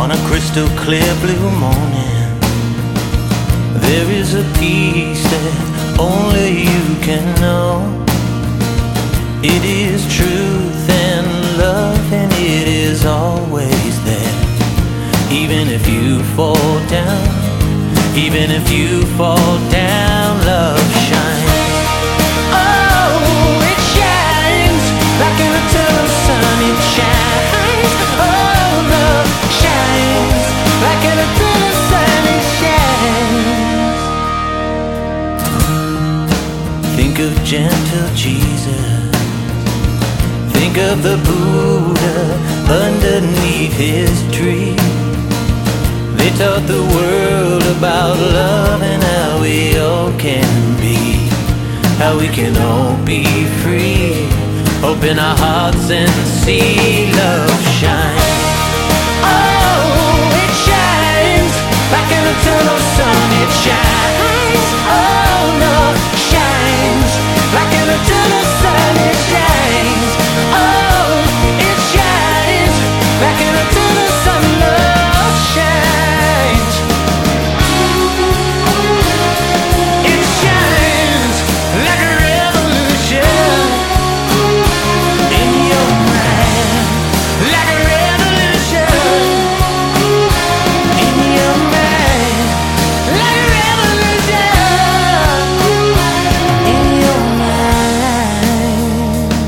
On a crystal clear blue morning, there is a peace that only you can know. It is truth and love, and it is always there. Even if you fall down, even if you fall down, love shines. Oh, it shines like an eternal sun. It shines. Oh, love shines like an eternal sun. It shines. Think of gentle Jesus. Think of the Buddha underneath his tree. They taught the world about love and how we all can be, how we can all be free. Open our hearts and see love shine. Oh, it shines like an eternal sun. It shines. Oh, love shines like an eternal sun. It shines. Oh, it shines like an eternal sun. Love shines. It shines like a revolution in your mind, like a revolution in your mind, like a revolution in your mind.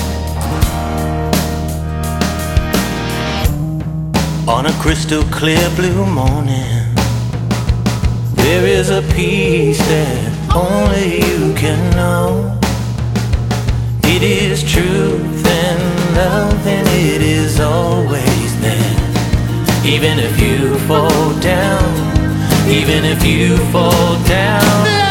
On a crystal clear blue morning, there is a peace that only you can know. It is truth and love, and it is always there. Even if you fall down, even if you fall down.